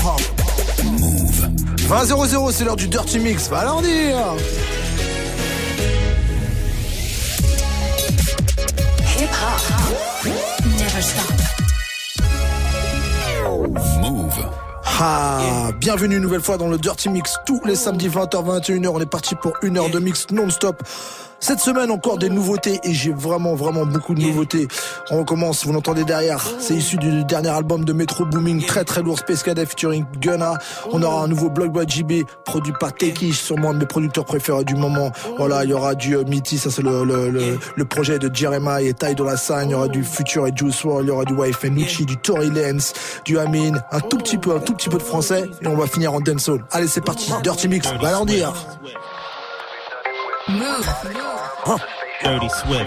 hip-hop. Move. 20-0-0, c'est l'heure du Dirty Mix. Va leur dire. Hip-hop. Never stop. Move. Ah, bienvenue une nouvelle fois dans le Dirty Mix. Tous les samedis 20h-21h, on est parti pour une heure de mix non-stop. Cette semaine, encore des nouveautés et j'ai vraiment beaucoup de nouveautés. On recommence, vous l'entendez derrière. C'est issu du dernier album de Metro Booming, très lourd, Space Cadet featuring Gunna. On aura un nouveau Block by JB, produit par Tekish, sûrement un de mes producteurs préférés du moment. Voilà, il y aura du Mitty, ça c'est le projet de Jeremiah et Ty Dolla $ign. Il y aura du Future et Juice WRLD, il y aura du YF Nucci, du Tory Lanez, du Amin, un tout petit peu de français et on va finir en dancehall. Allez, c'est parti, Dirty Mix, va leur dire. Move. Dirty Swift.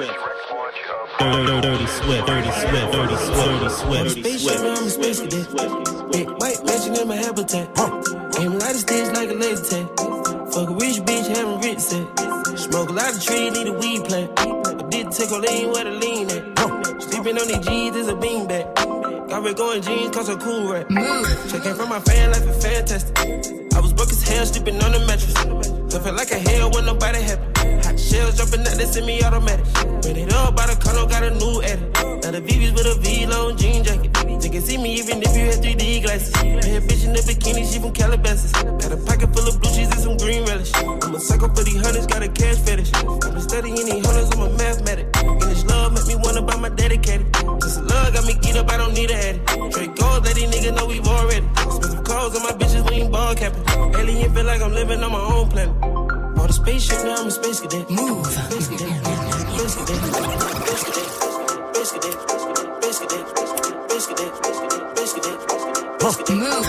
Dirty Swift. Spaceship, I'm a space cadet. Big white mansion in my habitat. Aim light of stage like a laser tag. Fuck a rich bitch, having rich set. Smoke a lot of trees, need a weed plant. I did take a lean where the lean at. Sleeping on these G's is a beanbag. Got red going jeans, cause I'm cool right. Checking from my fan life is fantastic. I was broke as hell, sleeping on the mattress. So felt like a hell when nobody happy. Hot shells jumping out, they semi-automatic. Ran it up by the color, got a new edit. Now the VV's with a V-long jean jacket. They can see me even if you had 3D glasses. Bad bitch in the bikini, she from Calabasas. Got a pocket full of blue cheese and some green relish. I'm a psycho for these hunters, got a cash fetish. I've been studying these hunters, I'm a mathematic. And this love make me wanna buy my dedicated. This love got me geeked up, I don't need a addict. Trade gold, let these niggas know we've already. Expensive clothes on my bitches, we ain't ball capping. Alien feel like I'm living on my own planet. Bought a spaceship, now I'm a space cadet. Move. Space cadet. Space cadet. Space cadet. Space cadet. Space cadet. Space cadet. Space cadet. Move.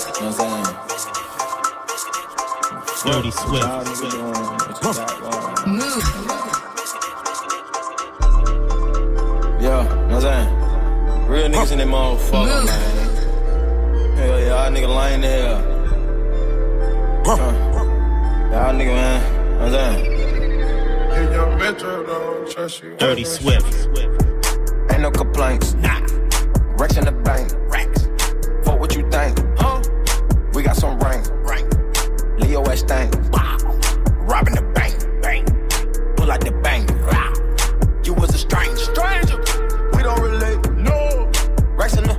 Dirty Swift. Move. Yo, know what I'm saying? Real niggas in that motherfucker, man. Hell yeah, y'all nigga lying the hell. Y'all nigga, man. Know what I'm saying? In your metro, don't trust you. Dirty Swift. Ain't no complaints. Nah. Racks in the bank. Racks. Fuck what you think. We got some rank. Leo S. Stank. Robbing the bank. Pull out the bank. You was a stranger. We don't relate. No. Racks in the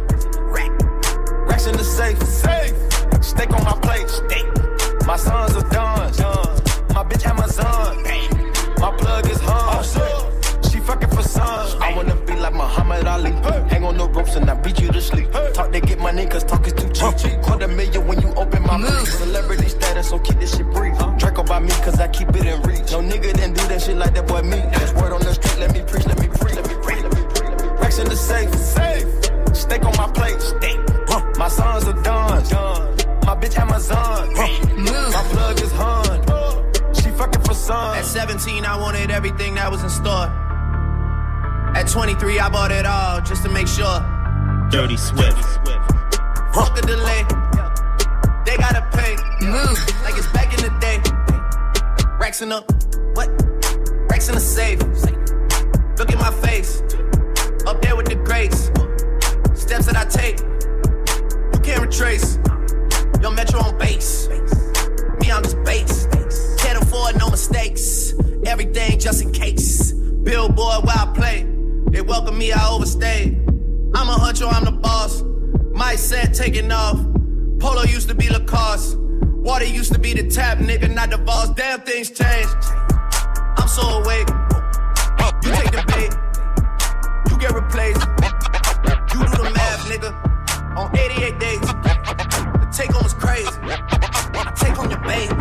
safe. Steak on my plate. My sons are done. My bitch Amazon. My plug is hung. She fucking for sons. I wanna be like Muhammad Ali. Hang on the ropes and I beat you to sleep. Talk to get money cause talk is too cheap. $250,000 when you open my mouth. Celebrity status, so keep this shit brief. Draco by me cause I keep it in reach. No nigga didn't do that shit like that boy me. That's word on the street, let me preach. Racks in the safe. Steak on my plate. My sons are done. My bitch Amazon. My plug is hung. She fucking for son. At 17, I wanted everything that was in store. At 23, I bought it all just to make sure. Dirty Swift. Fuck the delay. They gotta pay. Move. Like it's back in the day. Racks in the what? Racks in the safe. Look at my face. Up there with the greats. Steps that I take. You can't retrace. Yo, Metro on base. Me on this base. Can't afford no mistakes. Everything just in case. Billboard where I play. They welcome me, I overstayed. I'm a huncho, I'm the boss. My set taking off. Polo used to be Lacoste. Water used to be the tap, nigga, not the boss. Damn, things changed. I'm so awake. You take the bait. You get replaced. You do the math, nigga. On 88 days. The take home is crazy. I take home your baby.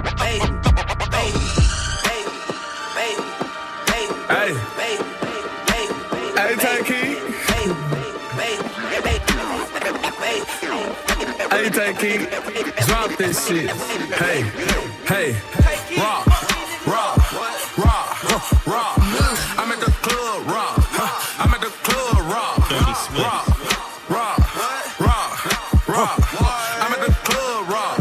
Hey, Tankey. Hey, Tankey. Drop this shit. Hey. Rock. I'm at the club, rock. I'm at the club, rock. Dirty Swift. Rock. I'm at the club, rock.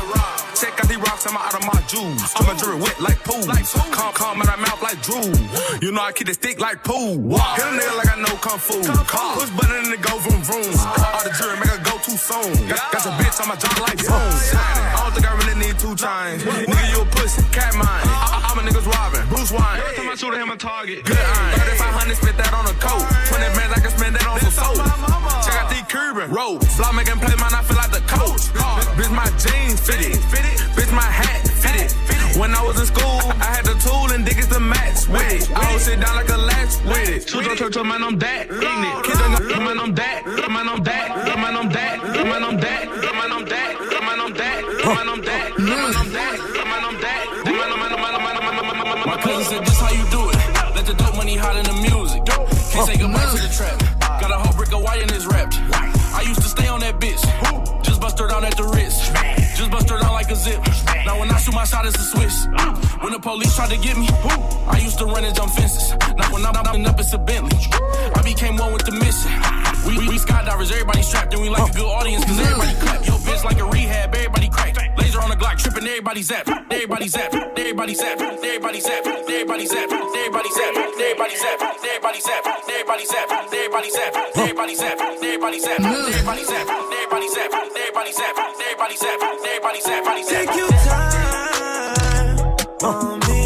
Check out these rocks, I'm out of my jewels. I'm a jury wet like pools. Calm out of mouth like drool. You know I keep the stick like pool. Wow. Hit a nigga like I know Kung Fu. Push button and it go vroom vroom. All the jury make her go too soon. Got your bitch on my jaw like boom. I don't think I really need 2 chains. Nigga, you a pussy, cat mine. I'm a nigga's robbing, Bruce Wayne. Every time I shoot at him, a target. Good iron. 3500, spit that on a coat. 20 bands, I can spend that on some soap. Check out these Cuban ropes. Block making plays, man, I feel like the coach. Bitch, my jeans fitted. Bitch, my hat fitted. When I was in school, I had the tool and diggers to match with it. I don't sit down like a latch with it. Shoot your church, man, I'm that ignorant. Kids on the man, I'm that. Man, I'm that. Man, I'm that. Man, I'm that. Man, I'm that. Man, I'm that. Man, I'm that. Man, I'm that. Man, I'm that. My cousin said, this how you do it. Let the dope money hide in the music. Can't say goodbye to the trap. Got a whole brick of wire in this wrapped. I used to stay on that bitch. Just bust her down at the wrist. Just bust her down like a zip. Now when I shoot my shot, it's a switch. When the police tried to get me, I used to run and jump fences. Now when I'm up, it's a Bentley. I became one with the mission. We skydivers, everybody strapped, and we like a good audience, cause everybody clap. Yo, bitch like a rehab, everybody crack. Laser on the Glock, tripping, everybody zap. Everybody zap, everybody zap, everybody zap, everybody zap, everybody zap, everybody zap, everybody zap, everybody zap, everybody zap, everybody zap, everybody zap, everybody zap, everybody zap, everybody zap, everybody zap, everybody zap, everybody zap. Take your time on me.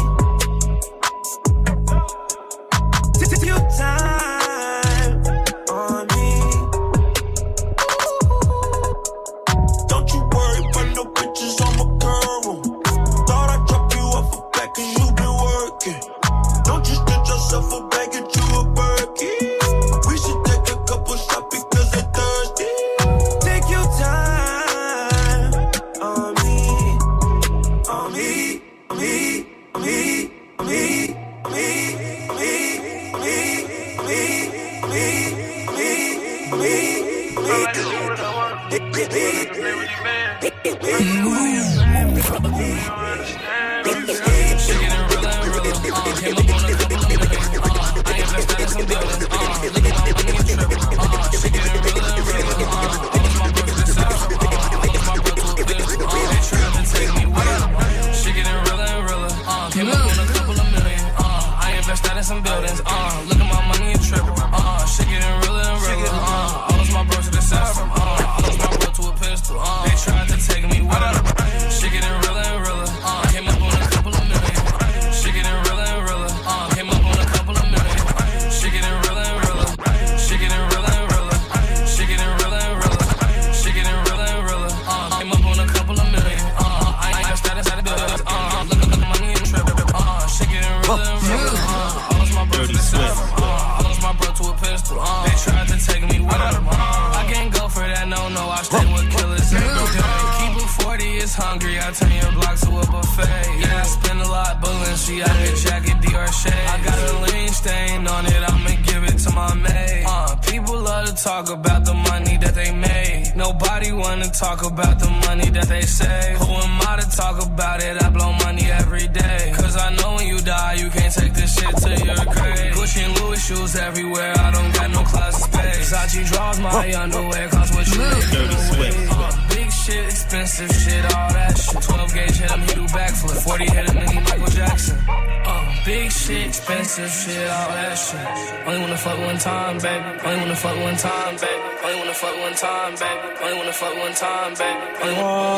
Take your time on me. Don't you worry about no bitches on my girl. Thought I'd drop you off a back cause you been working. Don't you stitch yourself a bag, get you a Birkin. We should take a couple shots because they're thirsty. Take your time on me, on me, on me, on me, on me, on me, on some buildings, look at my money and triple, shit getting realer and realer, I lost my bro to the system, I lost my bro to a pistol, they tried to take me with them, shit getting realer and realer, came up on a couple of million, shit getting realer and realer, came up on a couple of million, shit getting realer and realer, shit getting realer and realer, shit getting realer and realer, shit getting realer and realer, came up on a couple of million, I got status at the buildings, look at the money and triple, shit getting realer and realer, Dirty Swift. I lost my bro to a pistol. They tried to take me with them. I can't go for that, no. I stay with killers every day. Keep it 40, it's hungry. I turn your block to a buffet. Yeah, I spend a lot, Balenciaga jacket, Dior shade. I got a lean stain on it, I'ma give it to my maid. People love to talk about the money that they made. Nobody wanna talk about the money that they save. Who am I to talk about it? I blow money every day. Cause I know when you die, you can't take this shit to your grave. Gucci and Louis shoes everywhere, I don't got no closet space. Versace draws my underwear, cost what you make. Dirty Swift. Big shit, expensive shit, all that shit. 12 gauge hit him, he do backflip. 40 hit him, he Michael Jackson. Big shit, expensive shit, all that shit. Only wanna fuck one time, baby. Only wanna fuck one time, baby. Only wanna fuck one time, baby. Only wanna fuck one time, baby. Only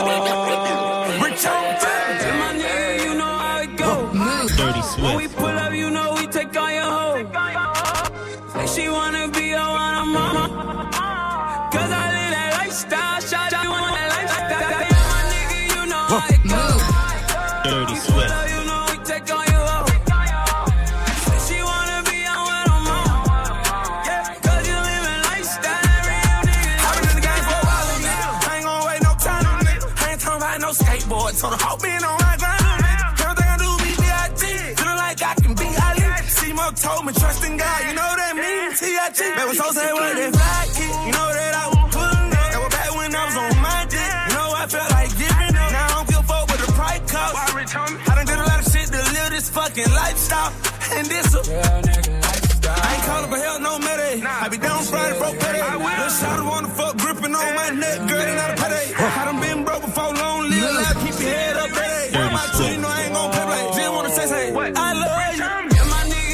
wanna Rich on baby. My nigga, you know how it go. Dirty When we Swift. pull up, you know we take on your hoe. Say she wanna be a wanna mama. Cause I live that lifestyle. Shot you want that lifestyle. My nigga, you know how it go. Dirty Swift. You know we take on your hoe. Say she wanna be a wanna mama. Yeah, cause you live a lifestyle. Real nigga. I've been in the game for a while, nigga. I ain't gonna wait no time, nigga. I ain't talking about no skateboard. So the whole been on my grind, nigga. Everything I do be B.I.G. Feeling like I can be Ali. C-Mo told me, trust in God. You know what that means? T.I.G. Man, was so say what that fly kick. You know that I was pulling up. That was back when I was on my dick. You know I felt like giving up. Now I don't give a fuck what the price cost. I done did a lot of shit to live this fucking lifestyle. And this a real nigga lifestyle. I ain't calling for help, no mayday. I be down Friday, broke payday. Little shot wanna fuck, gripping on my neck, girl, ain't not a payday. I done been broke before, long live life, keep your head up, baby. My team, no, I ain't gon' play. Just wanna say, I love you. Yeah, my nigga,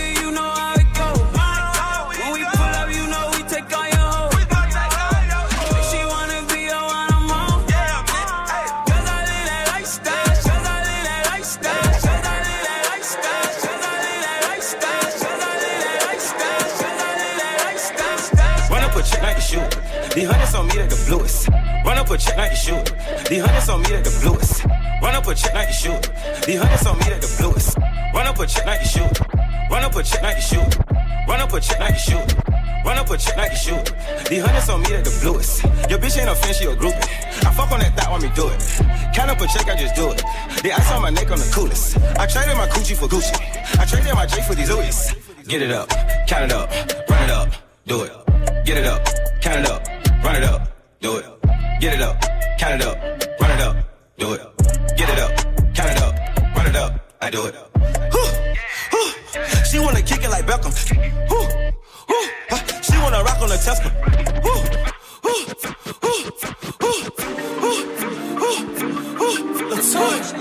a check like the shoot. These hundreds on me like the bluest. Run up a check like the shoot. These hundreds on me like the bluest. Run up a check like the shoot. These hundreds on me like the bluest. Run up a check like the shoot. Run up a check like the shoot. Run up a check like the shoot. Run up a check like the shoot. These hundreds on me like the bluest. Your bitch ain't a fan, she a groupie. I fuck on that thought, want me do it. Count up a check, I just do it. The ice on my neck on the coolest. I traded my Gucci for Gucci. I traded my J for these Louis. Get it up, count it up, run it up, do it. Get it up, count it up, run it up, do it. Get it up, count it up, run it up, do it. Get it up, count it up, run it up, I do it. She wanna kick it like Beckham. She wanna rock on the Tesla. Let's touch.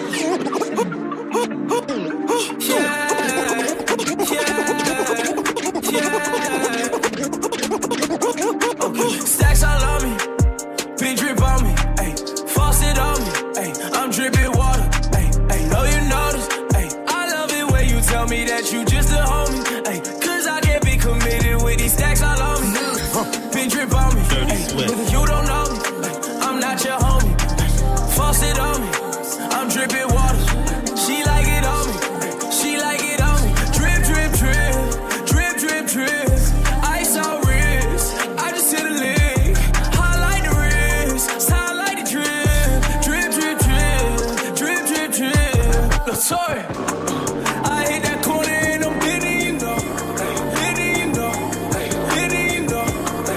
Okay. Stacks all on me, big drip on me, ayy. Faucet on me, ayy. I'm dripping water, ayy. Know you notice, ayy. I love it when you tell me that you just a homie, ayy. Cause I can't be committed with these stacks all on me. Big drip on me, ayy. You don't know me, ayy. I'm not your homie, ayy. Faucet on me, I'm dripping water. She like it on me, she like it on me. Drip, drip, drip, drip, drip, drip. Ice on wrist, I just hit a lick. Highlight the wrist, highlight the drip. Drip, drip, drip, drip, drip, drip. Look, sorry, I hit that corner and I'm hitting you, know. Hitting you, know. Hitting you, know.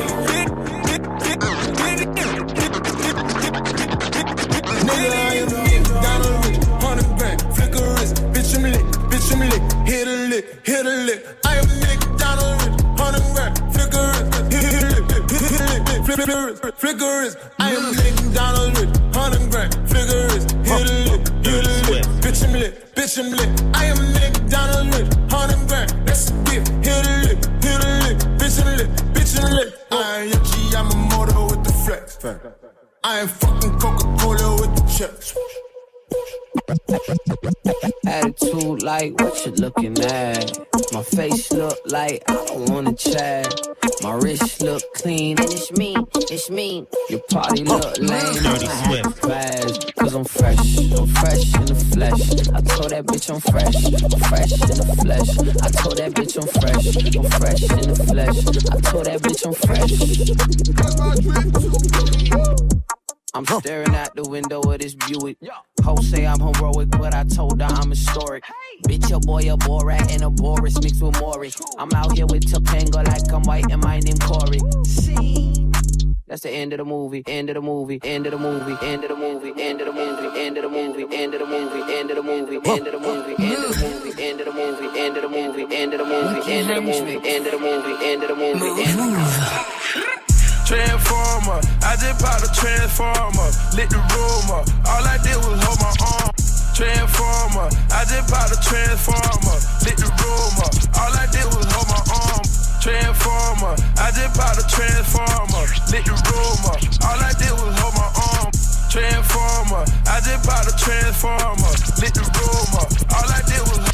Nigga, I am down the rich, 100 grand, flicker wrist, bitch I'm lit, hit a lick, I am nigga down the rich, 100 grand, flicker wrist, flicker wrist, I am nigga down the rich, 100 grand, flicker wrist, hit a lick, bitch I'm lit, I am nigga down the rich, 100 grand, that's a gift, hit a lick, bitch I'm lit, I am your G, I'm a motor with the flex. I ain't fucking Coca-Cola with the chips. Attitude like what you looking at. My face look like I don't wanna chat. My wrist look clean and it's me. Your party look lame. Dirty Swift. Cause I'm fresh in the flesh. I told that bitch I'm fresh in the flesh. I told that bitch I'm fresh in the flesh. I told that bitch I'm fresh. I'm staring out the window of this Buick. Hoes say I'm heroic, but I told her I'm historic. Bitch, your boy a Borat and a Boris mixed with Morris. I'm out here with Topanga like I'm white and my name Corey. See? That's the end of the movie, end of the movie, end of the movie, end of the movie, end of the movie, end of the movie, end of the movie, end of the movie, end of the movie, end of the movie, end of the movie, end of the movie, end of the movie, end of the movie, end of the movie, end of the movie, end of the movie. Transformer, I just popped a transformer, lit the room up. All I did was hold my arm. Transformer, I just popped a transformer, lit the room up. All I did was hold my arm. Transformer, I just popped a transformer, lit the room up. All I did was hold my arm. Transformer, I just popped a transformer, lit the room up. All I did was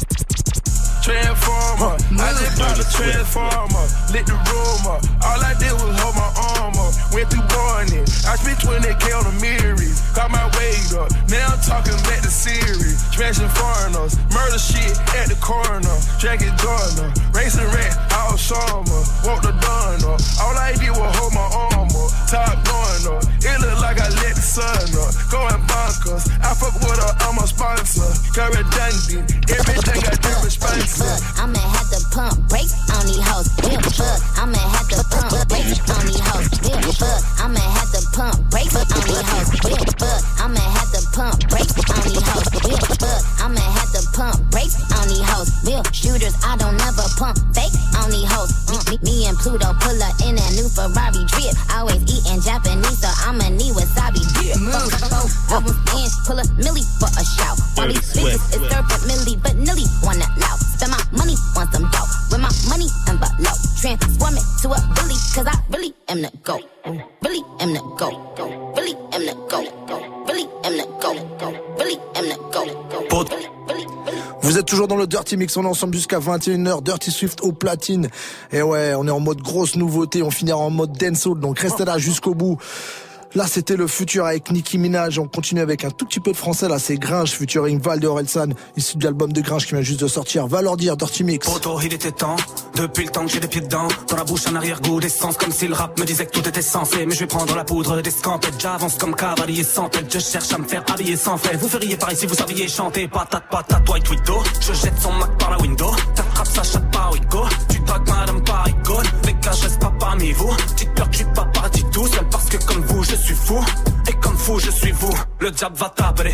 transformer, I just popped a transformer, lit the room up. All I did was hold my arm up. Went through Barney, I spent 20K on the Mirrors. Got my weight up, now I'm talking back to series. Smashing foreigners, murder shit at the corner. Jackie Jordan, racing rat, all summer. Walk the dawn up, all I did was hold my arm up. Top going up, it look like I let the sun up. Going bonkers, I fuck with her, I'm a sponsor. Got redundant, everything got different sponsor. I'ma have to pump brakes on these hoes. I'ma have to pump brakes on these hoes. I'ma have to pump brakes on these hoes. I'ma have to pump brakes on these hoes. I'ma have to pump brakes on these hoes. Real shooters, I don't never pump fake on these hoes. Me and Pluto pull up in a new Ferrari drip. Always eating Japanese, so I'ma need wasabi dip. I was in, pull a milli for a shout. All these bitches is serving milli, but nilly wanna loud. Spend my money on some dope. With my money envelope. Transform it to a Billy, cause I really am the GOAT. Really am the GOAT. Really am the GOAT. Really am the GOAT. Really am the GOAT. Vous êtes Toujours dans le Dirty Mix, on est ensemble jusqu'à 21h. Dirty Swift au platine. Et ouais, on est en mode grosse nouveauté. On finira en mode dancehall, donc restez là jusqu'au bout. Là, c'était le futur avec Nicki Minaj. On continue avec un tout petit peu de français. Là, c'est Gringe featuring Val de Orelsan, issu de l'album de Gringe qui vient juste de sortir. Va leur dire, Dirty Mix. Poto, il était temps. Depuis le temps que j'ai des pieds dedans. Dans la bouche, un arrière-goût d'essence. Comme si le rap me disait que tout était censé. Mais je vais prendre la poudre des scampettes. J'avance comme cavalier sans tête. Je cherche à me faire habiller sans fait. Vous feriez pareil si vous saviez chanter. Patate, patate, white widow. Je jette son Mac par la window. T'attrapes sa chatte par Wigo. Tu dragues madame par icône. Les gars, je reste pas parmi vous. Petite peur que je suis pas parti tout seul. Parce que comme vous, je suis fou. Et comme fou, je suis vous. Le diable va taper,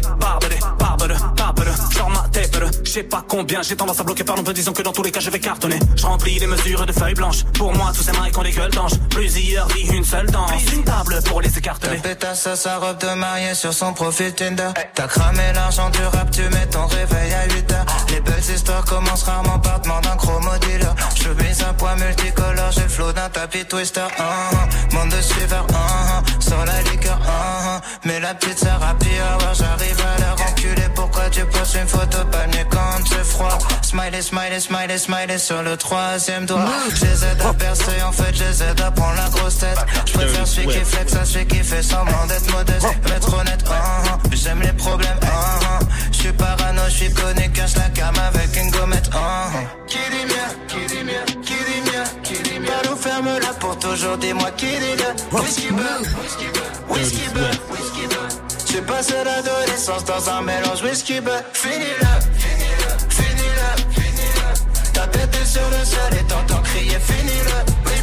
genre ma tape. Je sais pas combien, j'ai tendance à bloquer par l'ombre. Disons que dans tous les cas, je vais cartonner. Je remplis les mesures de feuilles blanches. Pour moi, tous ces mecs ont des gueules d'ange. Plusieurs vies, une seule danse. Une table pour les écarteler. Ta pétasse à sa robe de mariée sur son profil Tinder. T'as cramé l'argent du rap, tu mets ton réveil à 8h. Les belles histoires commencent rarement par demande d'un chromodile. Je mise un poids multicolore, j'ai le flow d'un tapis twister. Monde de suiveurs, sur la liqueur, mais la petite sert à pire. J'arrive à leur enculer. Pourquoi tu poses une photo palmier quand c'est froid? Smiley, smiley, smiley, smiley sur le troisième doigt. Je les aide à percer, en fait je les aide à prendre la grosse tête. Je préfère celui qui flex à celui qui fait semblant d'être modeste. Être honnête, j'aime les problèmes, je suis parano, je suis connu, cache la cam avec une gommette, Qui dit bien, qui dit bien, qui dit bien, qui dit bien. Pas nous ferme la porte aujourd'hui, moi qui dit le whisky bug, whisky bug, whisky bug, whisky bug. J'ai passé l'adolescence dans un mélange whisky bug. Finis-le, finis-le, finis-le, finis-le. Ta tête est sur le sol et t'entends crier finis-le.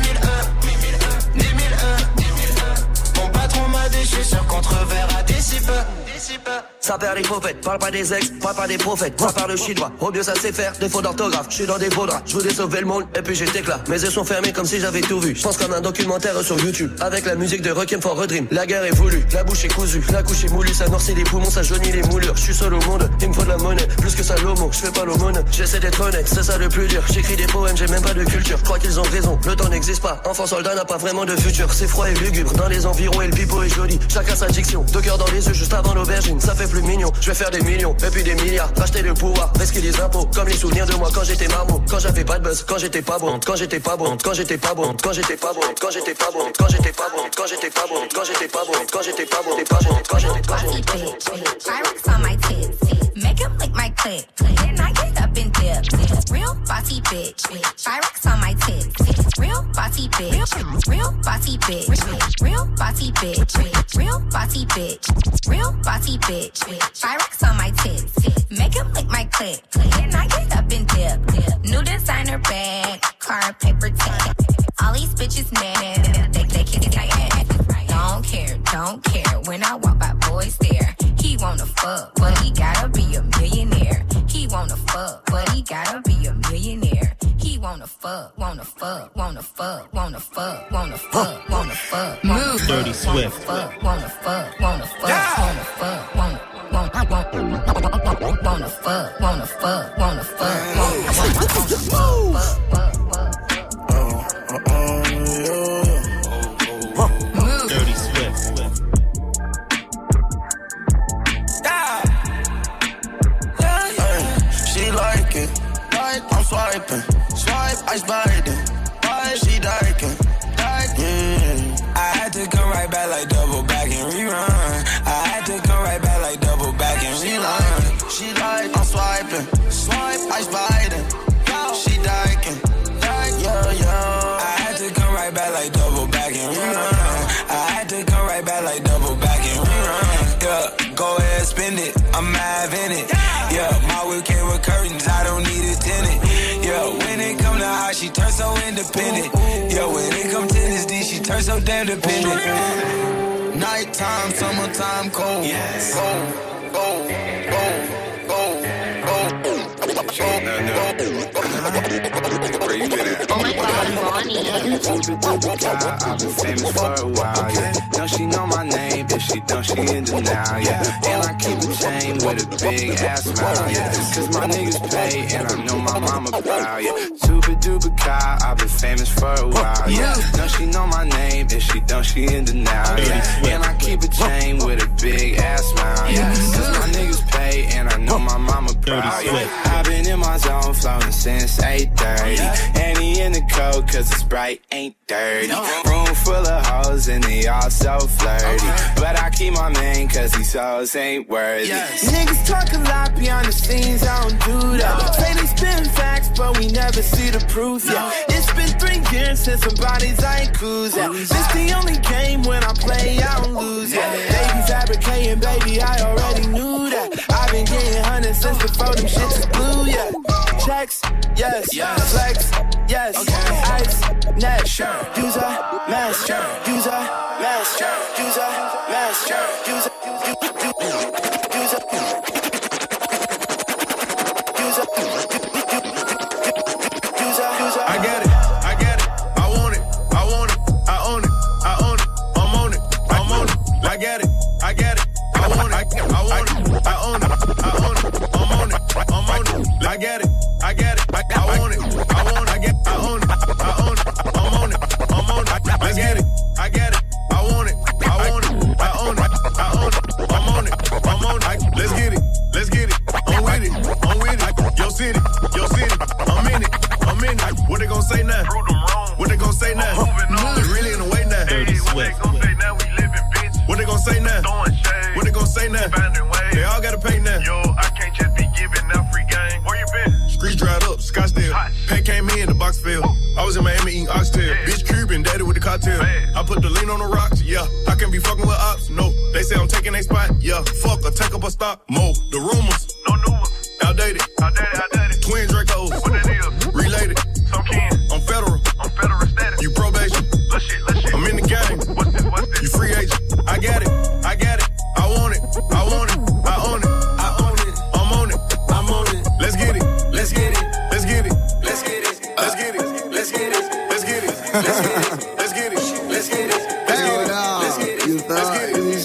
8001, 10 001, 10 001. Mon patron m'a dit je suis sûr qu'on te reverra d'ici peu. Ça perd les prophètes, parle pas des ex, parle pas des prophètes. Ça parle chinois, au mieux ça sait faire. Défaut d'orthographe, je suis dans des beaux draps. Je voulais sauver le monde et puis j'étais là. Mes yeux sont fermés comme si j'avais tout vu. Je pense comme un documentaire sur YouTube. Avec la musique de Requiem for a Dream. La guerre est voulue, la bouche est cousue. La couche est moulue, ça noircit les poumons, ça jaunit les moulures. Je suis seul au monde, il me faut de la monnaie. Plus que ça l'homo, je fais pas l'aumône. J'essaie d'être honnête, c'est ça le plus dur. J'écris des poèmes, j'ai même pas de culture. Je crois qu'ils ont raison, le temps n'existe pas. Enfant soldat n'a pas vraiment de futur. C'est froid et lugubre, dans les environs et le pipeau est joli. Chacun sa diction, 2 cœurs dans les yeux juste avant l'aubergine. Ça fait plus mignon, je vais faire des millions et puis des milliards. Racheter le pouvoir, risquer les impôts. Comme les souvenirs de moi quand j'étais marmot. Quand j'avais pas de buzz, quand j'étais pas bon. Quand j'étais pas bon, quand j'étais pas bon. Quand j'étais pas bon, quand j'étais pas bon. Quand j'étais pas bon, quand j'étais pas bon. Quand j'étais pas bon, quand j'étais pas bon. Quand j'étais pas bon. Pyrex on my tits, make him lick my clit. Then I get up and dip. Real bossy bitch. Pyrex on my tits, real bossy bitch. Real bossy bitch. Real bossy bitch. Real bossy bitch. Real bossy bitch. Pyrex on my tits, make him lick my clit. Then I get up and dip. New designer bag, car paper tag. All these bitches mad, they kiss my ass. Don't care. When I walk by, boys stare. He wanna fuck, but he gotta be a millionaire. He wanna fuck, but he gotta be a millionaire. He wanna fuck, wanna fuck, wanna fuck, wanna fuck, wanna fuck, wanna fuck. Move, Dirty Swift. Wanna fuck, wanna fuck, wanna fuck, wanna fuck, wanna fuck, wanna fuck, wanna Move, Dirty Swift. She like it, I'm swiping, ice biting, she liking, I had to come right back like double back and rerun. I had to come right back like double back and rerun. she like, I'm swiping, ice biting, she liking, I had to come right back like double back and rerun. I had to come right back like double back and rerun. Yeah, go ahead, spend it, I'm mad in it. Yeah, my whip came with curtains, I don't need a tenant. Yeah, when it come to how she turns so independent. Yeah, when it come to this D, she turns so damn dependent. nighttime, summertime, cold, cold. Oh my God, Ronnie. I've been famous for a while, yeah. Now she know my name, if she don't, she in denial, yeah. And I keep a chain with a big ass smile, yeah. Cause my niggas pay, and I know my mama proud, yeah. Super duper car, I've been famous for a while, yeah. Now she know my name, name. If she don't, she in denial, yeah. And I keep a chain with a big ass smile, yeah. Cause my niggas pay and I know my mama proud, yeah. I've been in my zone floating since 8:30. Annie in the cold cause it's bright, ain't dirty. Room full of hoes and they all so flirty. But I keep my man cause these hoes ain't worthy. Niggas talk a lot behind the scenes, I don't do that. Say they spin facts, but we never see the proof, yeah. It's been 3 years since some bodies I ain't cruising. This the only game when I play, I don't lose, yeah. They be fabricating, baby, I already knew that. I've been getting hundreds since before them shits is blue, yeah. Checks, yes, flex, yes, ice, net, user, mask, user, mask, user, mask, user, I get it, I want it, I own it, I'm on it, I get it, I want it, I own it, I'm on it, I get it, I want it, I get, I own it, I'm on it, let's get it, I get it, I want it, I'm on it, let's get it, I'm with it, your city, I'm in it, what they gon' say now? What they gon' say now? They really in the way now. Dirty Swift. What they gon' say now? What they gon' say now? They all gotta pay now. Yo, I can't just be giving out free game. Where you been? Streets dried up, Scottsdale. Pay came in, the box fell. I was in Miami eating oxtail. Bitch Cuban, daddy with the cocktail. I put the lean on the rocks, yeah. I can't be fucking with ops, no. They say I'm taking a spot, yeah. Fuck, I take up a stock, mo. The rumors, no new ones. Outdated. Twin Dracos. What that is? Related. Some kin. I'm federal status. You probation. Let's shit. I'm in the game. What's this? You free agent. I got it. I want it. I own it. I'm on it. Let's get it. You thought it was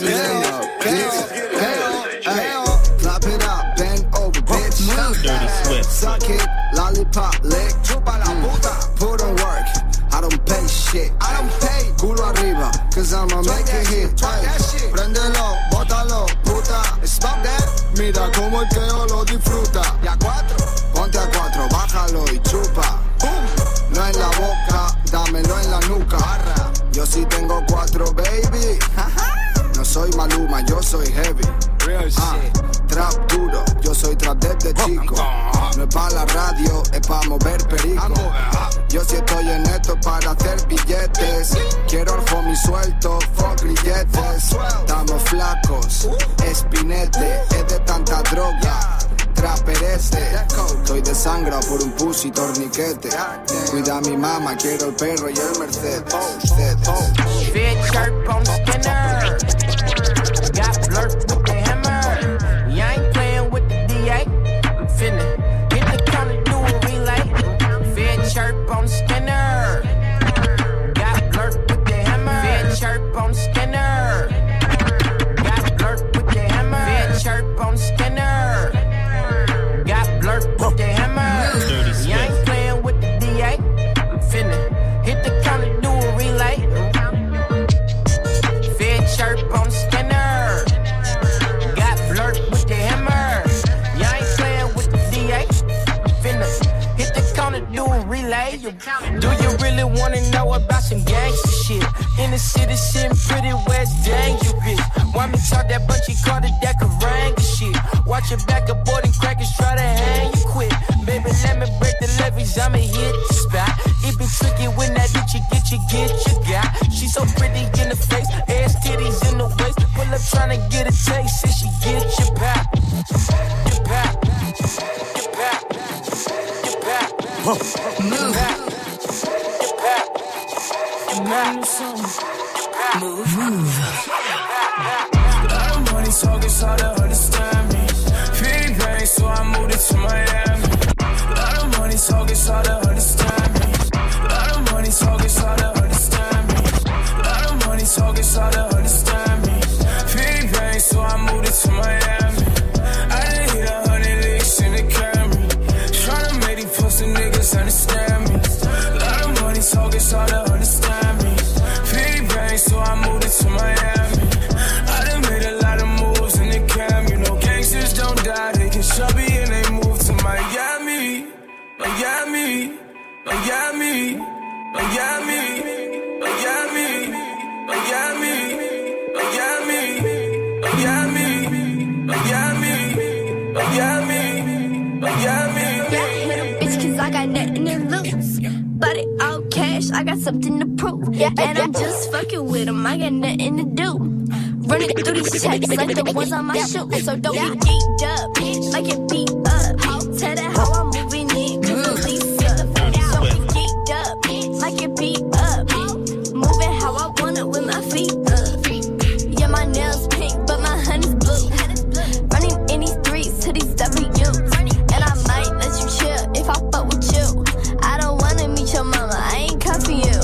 clap it up, bend over, bitch. Dirty Swift. Suck it, lollipop, lick. Chupa la puta. Put on work. I don't pay shit. Culo arriba, cause I'ma make it hit. Préndelo, bótalo, puta. Stop that. Mira como el teo lo disfruta. Y a 4, ponte a 4, bájalo y chupa. No en la boca, dámelo en la nuca. Yo sí tengo 4, baby. No soy Maluma, yo soy heavy. Trap duro, yo soy trap desde chico. No es pa' la radio, es pa' mover perico. Yo sí estoy en esto para hacer billetes. Quiero al homie suelto, fuck grilletes. Estamos flacos, espinete, es de tanta droga. Traperese, estoy desangrado por un pussy torniquete. Cuida a mi mamá, quiero el perro y el Mercedes. Fit shirt on Skinner. Got blurred with the hammer. You ain't playing with the DA. I'm finna hit the counter, do a relay. Fit shirt on Skinner. Got blurred with the hammer. Fit shirt on Skinner. Got blurred with the hammer. Fit shirt on Skinner. Got blurred with the hammer. You ain't playing with the DA. I'm finna hit the counter, do a relay. Fit shirt on Skinner. Got blurred with the hammer. You ain't playing with the DA. I'm finna hit the counter, do a relay. Do you really wanna know about some gangsta shit? In the city, sitting pretty West dangerous. Want me talk that bunch, he called it that Karanga shit. Watch your back, aborting crackers try to hang you quick. Baby, let me break the leverage, I'ma hit the spot. It be tricky when that bitch you get your guy. She so pretty in the face, ass titties in the waist. Pull up tryna get a taste, and she get your back. Your back. Your back. Your back. Move. Your back. Your back. Move. Lot of money talk, it's hard to understand me. Pretty brain, so I moved it to Miami. Lot of money talk, it's hard to understand me. Lot of money talk, it's hard to understand me. Lot of money talk, it's hard to understand me. Pretty brain, so I moved it to Miami. I done hit 100 licks in the Camry. Tryna make these pussy niggas understand me. Lot of money talk, it's hard to understand me. Pretty brain, I got something to prove. Yeah, and I'm just fucking with him, I got nothing to do. Running through these checks like the ones on my shoes. So don't get geeked up, like it beat up. Tell that how I'm moving in, cause the lease up. Don't get geeked up, like it beat up. Moving how I want it with my feet up. Yeah, my nails pink, but my honey's blue. Running in these threes to these W's. And I might let you chill if I fuck with you. I don't wanna meet your mama, I ain't come for you.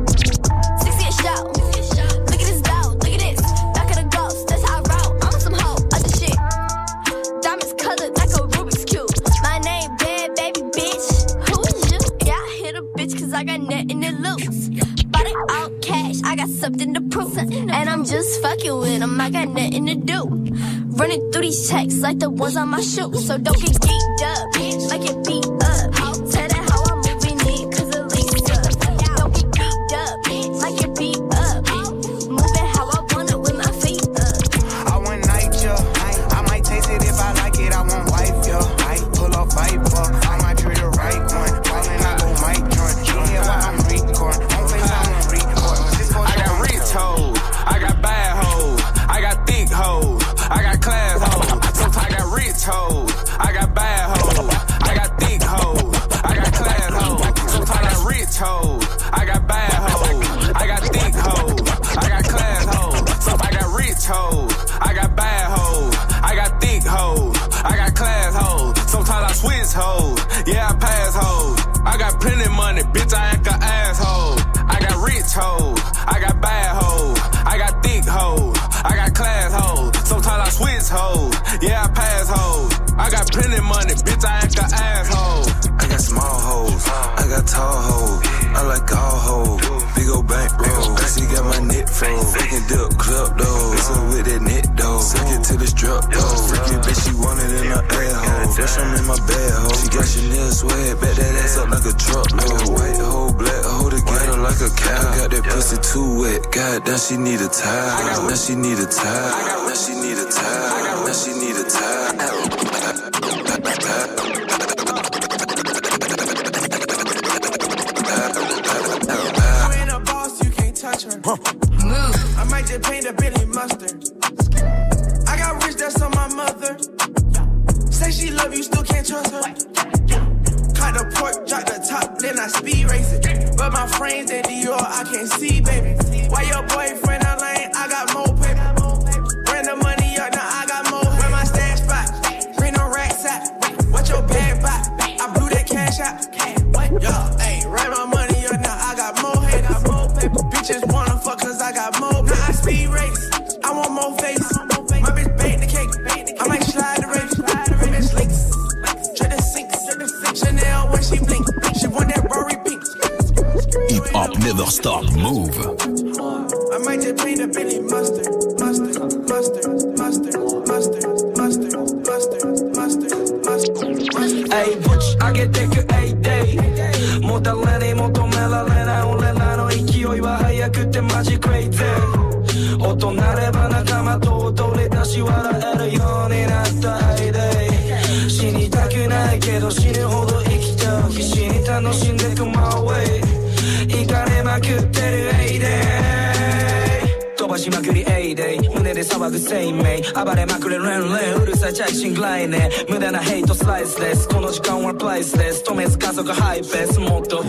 60 show. Look at this dough, look at this. Back of the ghost, that's how I roll. I'm on some hoe, other shit. Diamonds colored like a Rubik's Cube. My name, bad baby bitch. Who is you? Yeah, I hit a bitch cause I got nothing to lose. Bought it all cash, I got something to prove. And I'm just fucking with him, I got nothing to do. Running through these checks like the ones on my shoes. So don't get geeked up, like it beat up. Tell that how I'm moving in, cause the lease up. Don't get geeked up, like it beat up. Moving how I want it with my feet up. I want night, yeah. I might taste it if I like it, I want wife, yeah. I pull up Viper, I might treat the right one. Calling I go mic joint. You hear why I'm recording. On FaceTime and record. I got rich hoes, I got bad hoes, I got thick hoes, I got class hoes. Sometimes I got rich hoes, I got bad hoes, I got thick hoes, I got class hoes. Sometimes I got rich hoes, I got bad hoes, I got thick hoes, I got class hoes. Sometimes I got rich hoes, I got bad hoes, I got thick hoes, I got class hoes. Sometimes I switch hoes, yeah I pass hoes. I got plenty money, bitch I act a asshole. I got rich hoes, I got bad hoes, I got thick hoes, I got class hoes. Sometimes I switch hoes, yeah I pass hoes. I got plenty money, bitch I act a asshole. I got small hoes, I got tall hoes, I like all hoes. Big ol' bankroll, she got my neck froze. Fucking dip clip though, so with that net though. Suck it till it's drop though. Freaky bitch, she want it in her asshole. Fresh I'm in my bad hoe. She got Chanel swag, back that ass up like a truckload. White hoe, black hoe together like a cow. I got that pussy too wet, goddamn she need a towel. Now she need a towel. Now she need a towel. Now she need a towel. Move. I might just paint a Billy mustard. I got rich, that's on my mother. Say she love you, still can't trust her. Cut the pork, drop the top, then I speed race it. But my frames at Dior, I can't see, baby. Why your boyfriend out lane? I got more paper. Bring the money up, now I got more. Where my stash spot? Bring no racks out. What your bag buy? I blew that cash out. Yo, hey, ran my money up, now I got more haters. Bitches wanna fuck cause I got more. Now I speed race, I want more face. My bitch bake the cake, I might slide the race. Bitch links, tread the sinks. Chanel when she blink, she want that Rory pink. Hip hop never stop, move. I might just paint a Billy mustard. Hey Butch, I get that good A-Day. もたれに求められない俺らの勢いは速くてマジcrazy。大人れば仲間と踊り出し笑えるようになったハイデイ。死にたくないけど死ぬほど生きた必死に楽しんでく my way。イカれまくってる A-Day。飛ばしまくり A-Day。胸で騒ぐ生命暴れまくれ連々うるさい着信来年無駄なヘイトスライスレスこの時間はプライスレス止めず加速ハイペースもっと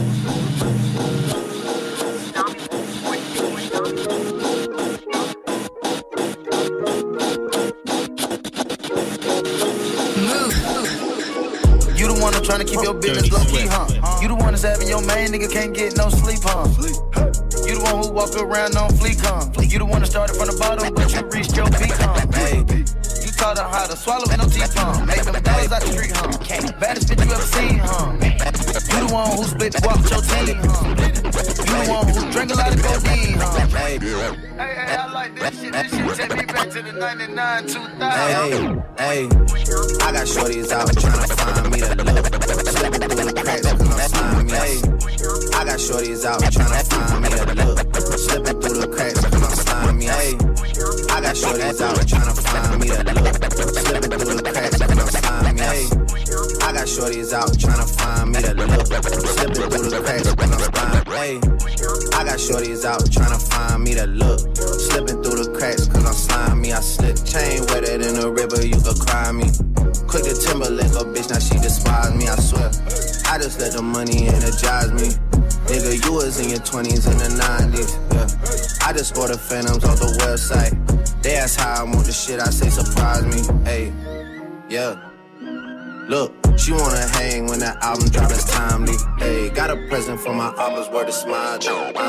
You the one that's trying to keep your business low key, huh? You the one that's having your main nigga can't get no sleep, huh? You the one who walk around on fleek, huh? You the one that started from the bottom, but you reached your peak, huh? Hey, you taught her how to swallow with no teeth, huh? Make them dollars out the street, huh? Baddest bitch you ever seen, huh? You the one who split the walk with your team, huh? You the one who drank a lot of codeine, huh? Hey, I like this shit. This shit take me back to the 99, 2000. Hey, I got shorties out tryna find me the look. Slipping through the cracks, gonna find me. Hey, I got shorties out tryna find me the look. Slipping through the cracks, gonna find me. Hey, I got shorties out tryna find me the look. Slipping through the cracks, gonna find me. Hey, I got shorties out tryna find me the look. Slipping through the cracks, gonna find me. Hey. shorties out tryna find me that look. Slipping through the cracks cause I'm slimy. I slip chain wetter than a river, you could cry me. Quick to Timberlake a bitch, now she despise me, I swear. I just let the money energize me. Nigga, you was in your 20s and the 90s, yeah. I just ordered Phantoms off the website. They ask how I want the shit, I say surprise me, hey, yeah. Look, she wanna hang when that album drop, it's timely. Hey, got a present for my album's word of smile.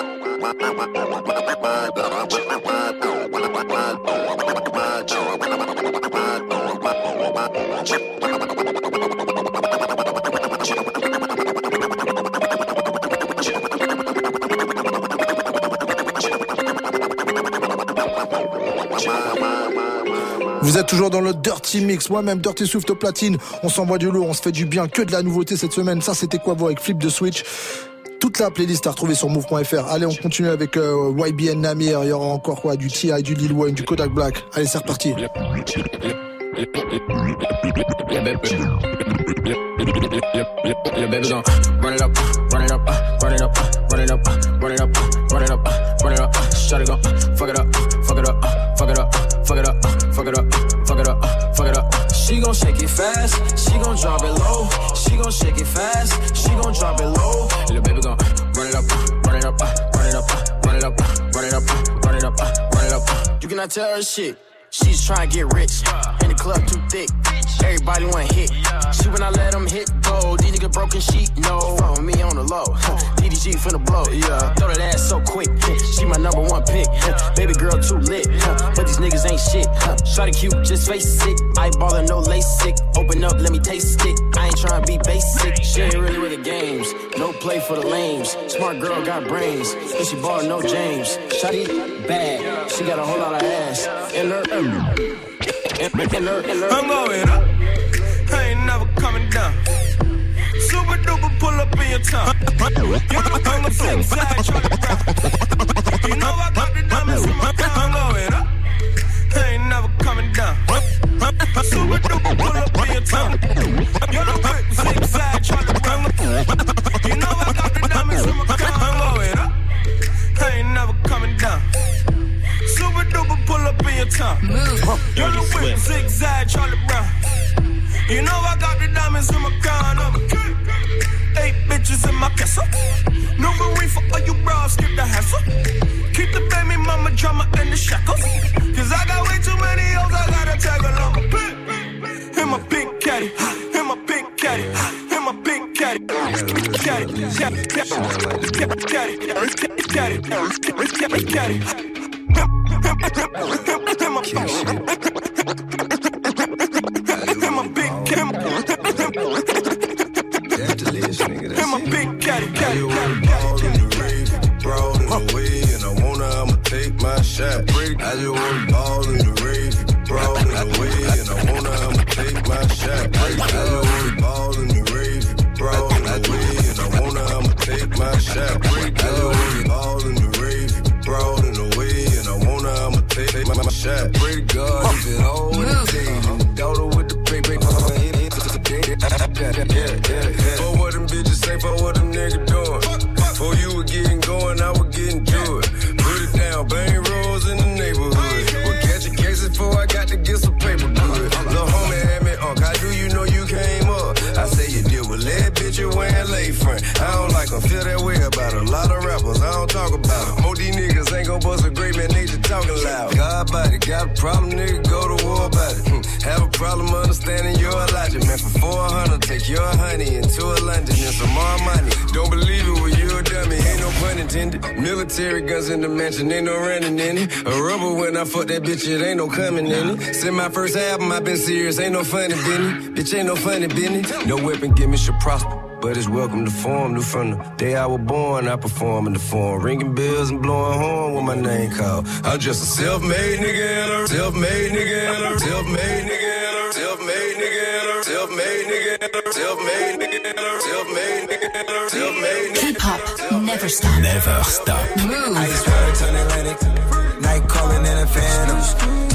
Vous êtes toujours dans le Dirty Mix, moi-même Dirty Swift au platine. On s'envoie du lourd, on se fait du bien, que de la nouveauté cette semaine. Ça c'était quoi vous avec Flip de Switch. Toute la playlist à retrouver sur move.fr. Allez, on continue avec YBN Namir. Il y aura encore quoi, du T.I., du Lil Wayne, du Kodak Black. Allez, c'est reparti. Shut it up, fuck it up, fuck it up, fuck it up, fuck it up, fuck it up, fuck it up, fuck it up. She gon' shake it fast, she gon' drop it low. She gon' shake it fast, she gon' drop it low. Little baby gon' run it up, run it up, run it up, run it up, run it up, run it up, run it up. You cannot tell her shit. She's trying to get rich, and the club too thick. Everybody want hit. She when I let them hit go. These niggas broken sheet, no. Follow me on the low. DDG finna blow, yeah. Throw that ass so quick. She my number one pick. Baby girl too lit, but these niggas ain't shit. Shawty cute, just face it. Eyeballin', no LASIK. Open up, let me taste it. I ain't tryna be basic. She ain't really with the games. No play for the lames. Smart girl got brains, and she ballin' no James. Shawty bad, she got a whole lot of ass in her. I'm going up, I ain't never coming down. Super duper pull up in your town. I'm a flip side Charlie Brown. You know I got the diamonds in my crown. I'm going up, I ain't never coming down. Super duper pull up in your town. You're the quick flip side Charlie Brown. You know I got the diamonds in my crown. I'm going up, I ain't never coming down. Super duper pull up in your town. You're the whip, zigzag, Charlie Brown. You know I got the diamonds in my crown. 8 bitches in my castle. No reefer or you bras, skip the hassle. Keep the baby mama drama in the shackles. Cause I got way too many hoes, I gotta tag along. In my pink caddy, in my pink caddy, in my pink caddy. Caddy, caddy, caddy, caddy, caddy. I just wanna ball in the rave, brawl in the way, and I wanna I'ma take my shot. I just wanna ball in the rave, brawl in the way, and I wanna I'ma take my shot. I just wanna ball in the rave, brawl in the way, and I wanna I'ma take my shot. Pray to God if it all in the day, daughter with the paper, yeah. For what them bitches say, for what them niggas doing. For you were getting going, I was getting to it. Put it down, bang rolls in the neighborhood. We're catching cases before I got to get some paper good. Lil' homie had me unk, how do you know you came up? I say you deal with lead, bitch, you wearing lay front. I don't like them, feel that way about a lot of rappers, I don't talk about them. Most these niggas ain't gon' bust a great man, they just talking loud. God body, got a problem, nigga, go to war about it. Have a problem understanding your logic, man, for 400, take your honey into a London and some more money. Don't believe it when you a dummy, ain't no pun intended. Military guns in the mansion, ain't no running in it. A rubber when I fuck that bitch, it ain't no coming in it. Since my first album, I been serious, ain't no funny business. Bitch, ain't no funny business. No weapon, give me should prosper. But it's welcome to form, new from the day I was born, I perform in the form. Ringing bells and blowing horn with my name called. I'm just a self-made nigga and a self-made nigga and a self-made nigga and a self-made nigga and a self-made nigga and a self-made nigga and a self-made nigga and a self-made nigga. Hip hop never stop. Never stop. Move. Ice water turn Atlantic. Night calling in a phantom. Told them hold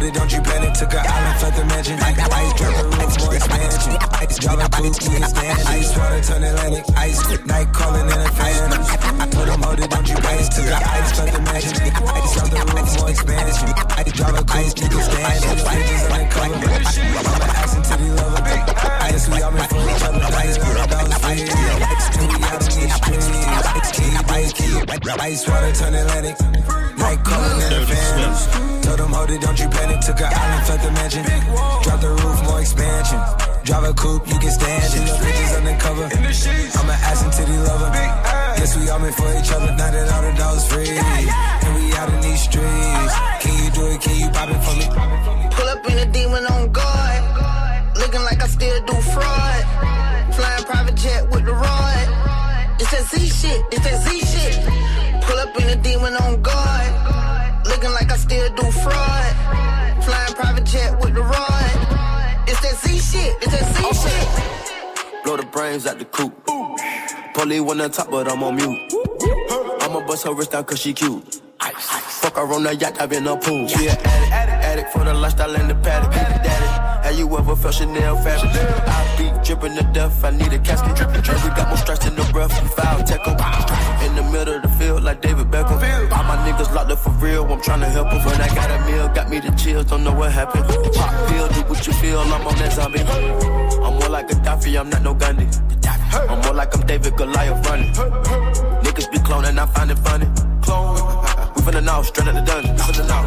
it, don't you panic. Took an island, left the mansion. Ice drop the roof, more expansion. Ice drive a coupe, you can stand. Ice water turn Atlantic. Ice night calling in a fan. I told him, hold it, don't you panic. Took an ice, left the mansion. Ice drop the roof, more expansion. Ice drive a coupe, you can stand. Bitches undercover. I'm an ass until they love her. Ice, we all been for each other. Ice, $100 free. Ice, till we out in these streets. Ice key. Ice water turn Atlantic. Night calling in a fan. Told them, hold it, don't you panic. Took an island, left the mansion. Drop the roof, more expansion. Drive a coupe, you can stand it. Bitches undercover. I'm an ass until they love her. Guess we all meant for each other. Now that all the dogs free. And we out in these streets. Can you do it? Can you pop it for me? Pull up in a demon on guard. Looking like I still do fraud. Flying private jet with the rod. It's that Z shit, it's that Z shit. Pull up in a demon on guard. Looking like I still do fraud. Flying private jet with the rod. It's that Z shit, it's that Z shit. Blow the brains out the coop. Polly on the top, but I'm on mute. I'ma bust her wrist down cause she cute. Fuck her on the yacht, I've been a pool. She an addict for the lifestyle and the paddock. Daddy, have you ever felt Chanel fabric? I be dripping to death, I need a casket. And we got more strikes in the breath, foul tackle. In the middle of the field like David Beckham. All my niggas locked up for real, I'm tryna help them. When I got a meal, got me the chills, don't know what happened. Pop pill, do what you feel, I'm on that zombie. I'm more like Gaddafi, I'm not no Gandhi. I'm more like I'm David Goliath running. Niggas be cloning, I find it funny. Clone, we finna know, straight out the dungeon.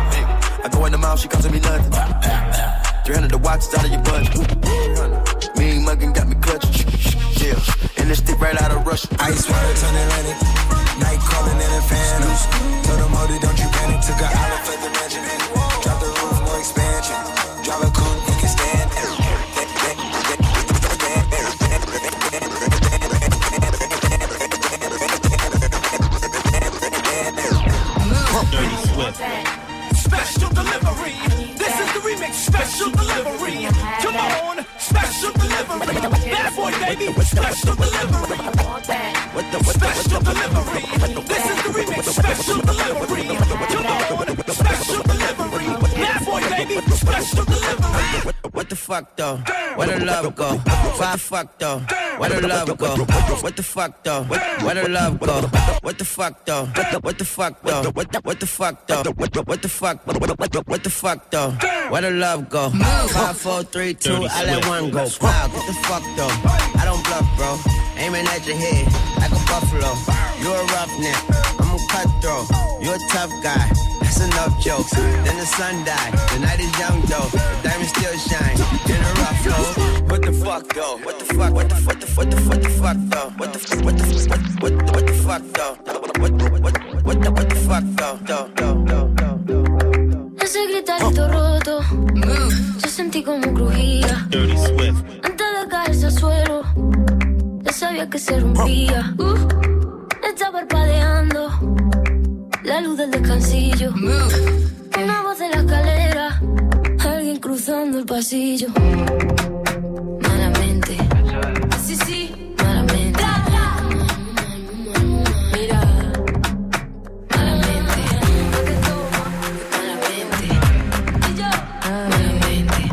I go in the mouth, she comes to me nothing. 300 the watch, it's out of your budget. Mean muggin' got me clutching. Yeah, and this stick right out of Russia. Ice water turn Atlantic. Night calling in a phantoms. Told them, hold it, don't you panic. Took an island, left the mansion. Drop the roof, more expansion. Drive a coupe, you can stand. Dirty Swift. Special delivery. This is the remix. Special delivery. Come on. Special delivery. Bad boy, baby. Special delivery. Special delivery. This is the remix. Special delivery. Come on. Special delivery. Bad boy, baby. Special delivery. What the fuck though? Where the love go? Five fuck though. Where the love go? What the fuck though? Where the love go? What the fuck though? What the fuck though? What the fuck though? What the fuck? What the fuck though? Where the love go? 5, 4, 3, 2, I let one go. Wow, what the fuck though? I don't bluff, bro. Aiming at your head like a buffalo. You a roughneck, I'm a cutthroat. You a tough guy. That's enough jokes. Then the sun died. The night is young though. The diamonds still shine. In a rough though. What the fuck though? What the fuck? What the fuck though? What the fuck? What the fuck though? What the fuck though? Ese gritarito roto, yo sentí como crujía. Dirty Swift. Antes de caerse al suelo, ya sabía que se rompía. Está parpadeando la luz del descansillo. Una voz en la escalera, alguien cruzando el pasillo. Malamente, sí, sí, malamente. Mira, malamente, malamente, y yo, malamente.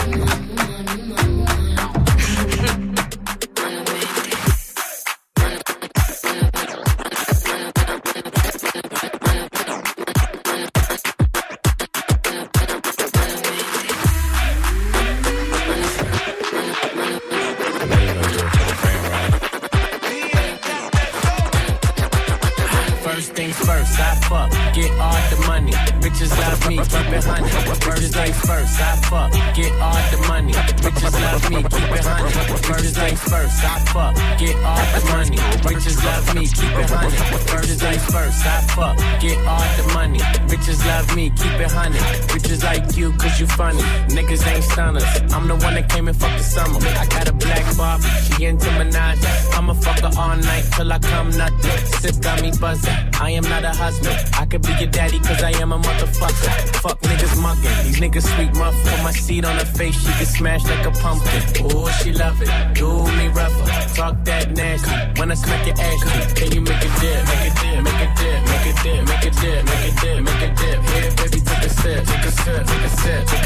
First, I fuck, get all the money. Bitches love me, keep it honey. First things first, I fuck, get all the money. Bitches love me, keep it honey. First things first, I fuck, get all the money. Bitches love me, keep it honey. First things first, I fuck, get all the money. Bitches love me, keep it honey. Bitches like you, cause you funny. Niggas ain't stunners. I'm the one that came and fucked the summer. I got a black Barbie, she into Minaj. I'ma fuck her all night till I come nothing. Sip got me buzzing. I am not a husband. I could be your daddy cause I am a motherfucker. Fuck niggas mugging. These niggas sweet muff. Put my seed on her face, she get smashed like a pumpkin. Ooh, she love it. Do me rougher. Talk that nasty. When I smack your ass, can you make a dip? Make a dip, make a dip, make a dip, make a dip, make a dip, make a dip. Here, baby, take a sip, take a sip, take a sip, take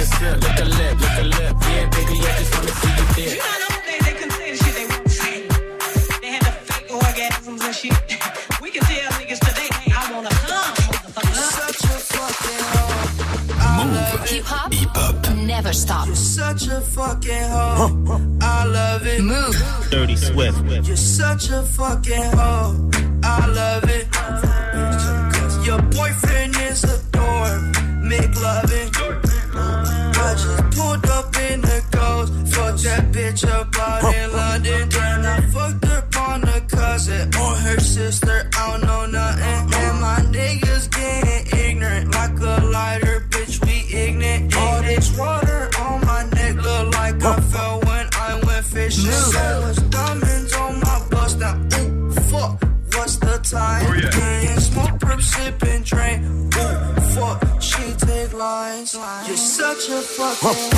Move. Hip-hop. Never stop. You're such a fucking hoe. I love it. Move. Dirty Swift. You're such a fucking hoe. I love it. Your boyfriend is a dork. Make love it. I just pulled up in the ghost. Fucked that bitch up out in London. Then I fucked up on a cousin or her sister. I don't know nothing. And my niggas getting ignorant like a lighter. Bitch, we ignorant. All this water on my neck look like I fell when I went fishing. So much diamonds on my bust now. Ooh, fuck. What's the time? Oh, yeah. Getting smoke, perp, sipping, drain. Ooh, fuck, she take lines. You're such a fucking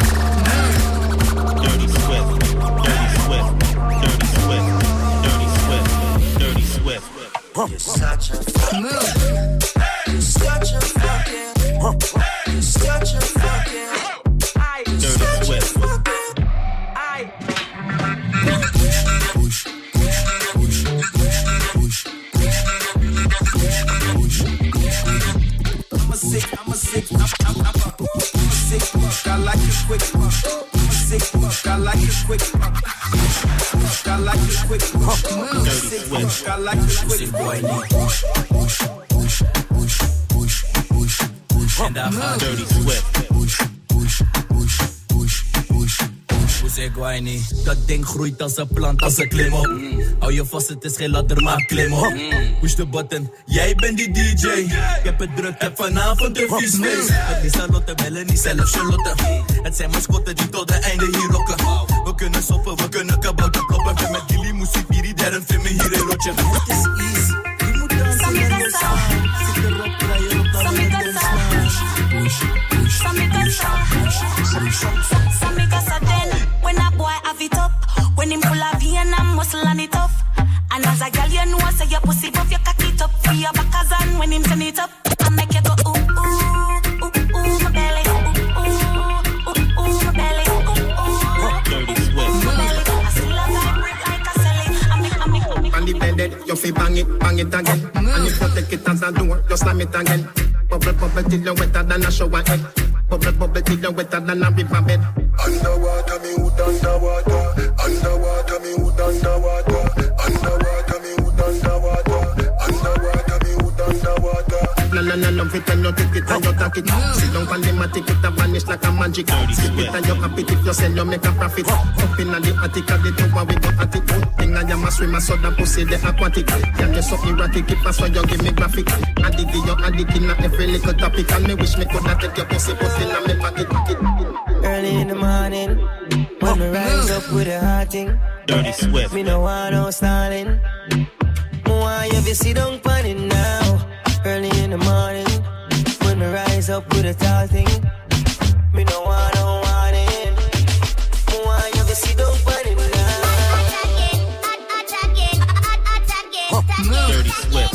Dirty Swift. Dirty Swift. Dirty Swift. Dirty Swift. Dirty Swift. You're such a fucking You're such a fucking You're such a fucking Dirty Swift. I'm a sick fuck. I like it quick fuck. I'm a sick fuck. I like it quick fuck. I like it quick fuck. I'm a sick fuck. I like it quick fuck. And I'm Dirty Swift. Hoe zeg Guayni? Dat ding groeit als een plant, als een klim op. Hou je vast, het is geen ladder, maar klim op. Push the button, jij bent die DJ. Ik heb het druk, heb vanavond een vies feest. Het is Charlotte, bellen niet zelf Charlotte. Het zijn mascotten die tot het einde hier rocken. We kunnen soppen, we kunnen kabouter kloppen. En met jullie muziek, hier derde film hier in rotje. Het is easy, je moet dansen in de zaal. Zit erop, draai erop, dan in de when a boy have it up, when him full of vein and muscle and it up. And as a girl you know say your pussy buff, you cock it up for your backers and when him turn it up, I make you go ooh ooh ooh ooh my belly, ooh ooh ooh ooh my belly, ooh ooh. Dirty Swift. I still love that break like a celly. On the blended, you feel bang it again. And if you take it as a door, you slam it again. Bubble bubble till you wetter than a shower head. Bubble bubble till you wetter than a river bed. Underwater, me hood underwater. Underwater, me hood underwater. Underwater, me hood underwater. Underwater, me hood underwater. No, love it when you take it and you take it. Sit down on the matic, it a vanish like a magic. Skip it and you happy if you sell, you make a profit. Up in the attic, at the tower we go at it. Thing I am a swimmer, so the pussy the aquatic. Can you so erratic, if I saw you give me graphic. Addict, you addict in every little topic. And me wish me could have take your pussy, put in my pocket. Early in the morning, when we rise up with a hot thing. Dirty Swift. Me no want no stalling. Why you be sit down on it now? Early in the morning, when we rise up with a tall thing. Me no want no warning. Why you be sit down on it now? Dirty Swift.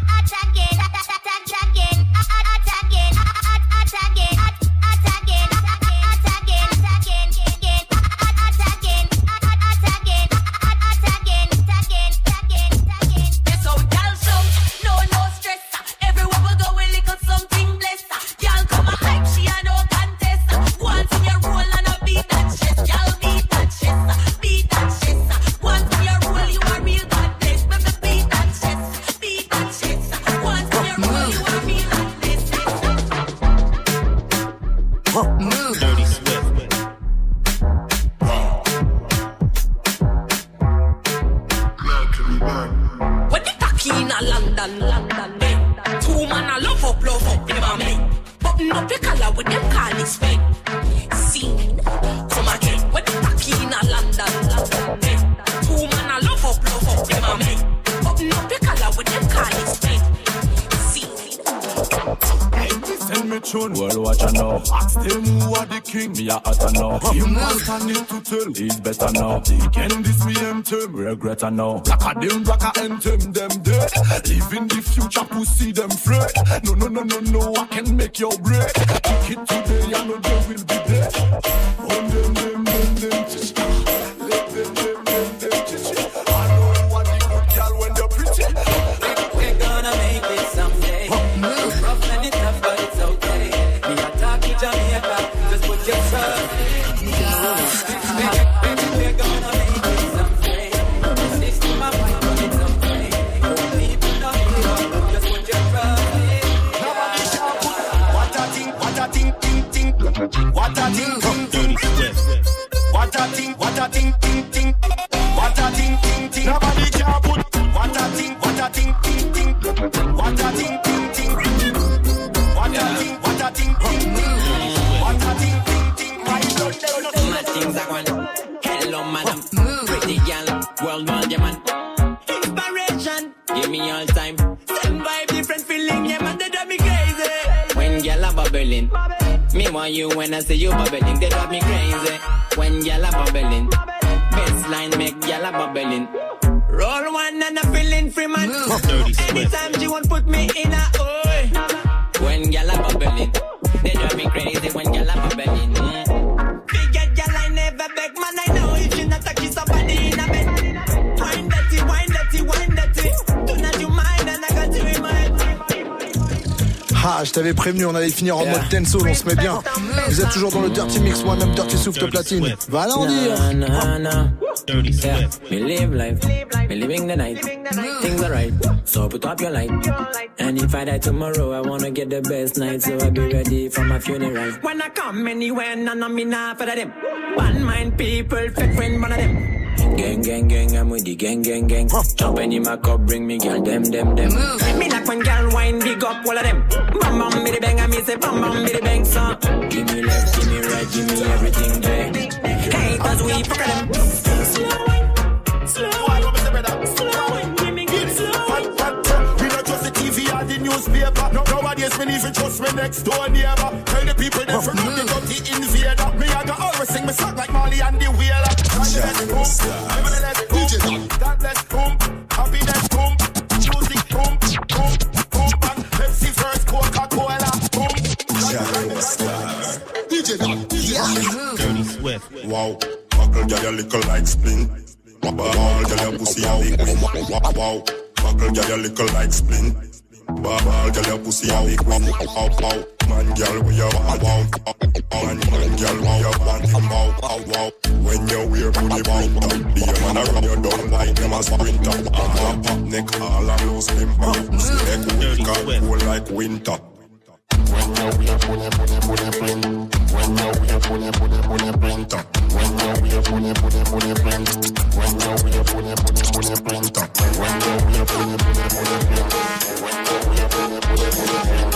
Well, watch out now. Ask them who are the king. Me a hot now. Him want a need to tell. He's better now. They can this me them regret now. Black a them, black a them dead. Live in the future, pussy them fret. No, I can make your bread. Kick it today, I know they will be dead. On them, chichi. Let them, chichi. I know you want the good girl when they're pretty. We're gonna make it someday. Rough and it's tough, but it's okay. Me attack What a ting ting ting. What a ting ting ting. What a ting ting ting. Nobody can put. What a ting ting ting. What a ting ting ting. What a ting ting ting. What a ting ting ting. My blood never. My things are going. Hello, madam. Pretty girl, world world, yeah man. Inspiration, give me all time. Send vibe, different feeling, yeah man. They drive me crazy. When girl are bubbling, me want you when I see you bubbling. They drive me crazy. When girl are bubbling, baseline make girl are bubbling. Roll one and I'm feeling free man. Anytime she won't put me in a oi. When girl are bubbling, they drive me crazy. When girl are bubbling. Big girl I never beg man. I know if you not a kiss somebody in a bed. Wine dirty, wine dirty, wine dirty. Do not you mind and I got you in my head. Ah, je t'avais prévenu, on allait finir en mode dancehall, on se met bien. Vous êtes toujours dans le Dirty Mix, moi-même Dirty Souffle Platine. Va l'en dire. Yeah, me live life, me living the night. Things are right, so put up your light. And if I die tomorrow, I wanna get the best night, so I'll be ready for my funeral. When I come anywhere, none of me not for them. One mind people, fake friend, one of them. Gang, gang, gang, I'm with the gang, gang, gang. Jump in my cup, bring me girl, them. Me like when girl wine, big up all of them. Bam, bam, me the bang, I me say bam, bam, me the bang, son. Give me left, give me right, give me everything there. Hey, cause we fuck them. Slow wine, give me good slow wine. We not just the TV or the newspaper. Nowadays, me even trust me next door neighbor. Tell the people they from the dirty invader. Me I got always sing me song like Marley and the Wheeler. God bless boom, happiness boom, music boom, boom, boom, bang. Pepsi first, Coca-Cola boom. DJ Dirty Swift. Wow, buckle girl you little like splint. Ball girl your pussy a weak win. Wow, buckle girl you little like splint. Ball girl your pussy a weak win. Wow, man girl where you wow. Man girl where you want him wow. When you wear booty bound, the man a rub you down like them a sprinter. Pop neck all a loose limber. Pussy neck weak and cold like winter. When you wear booty print. When you wear booty printer. When you wear booty print. When you wear booty printer. When you wear booty print. When you wear booty print.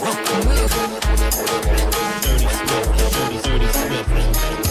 Dirty Swift.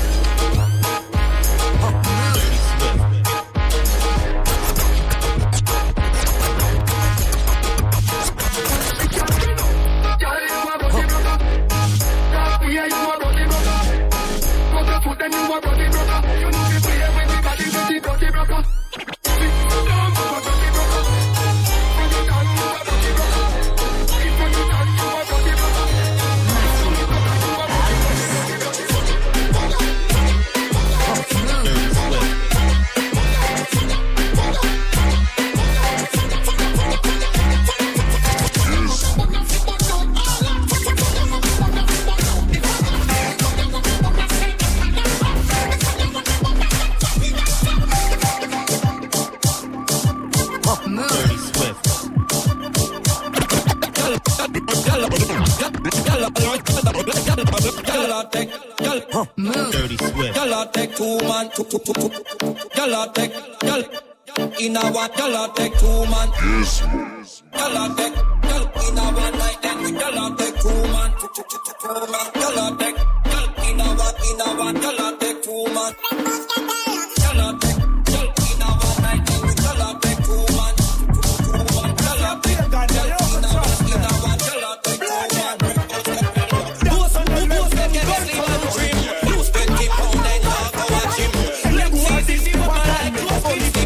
Take two man, y'all take, in a one, y'all take two man. Yes. Y'all take, in a one night, then y'all take two man, y'all take, in a one, y'all take two man. Y'all take, in a one night, then y'all take two man, y'all take, in a one, y'all take two man. Boss on the boss, they get a sleep and dream. You spend keep on that love for a gym. Let's see this woman like close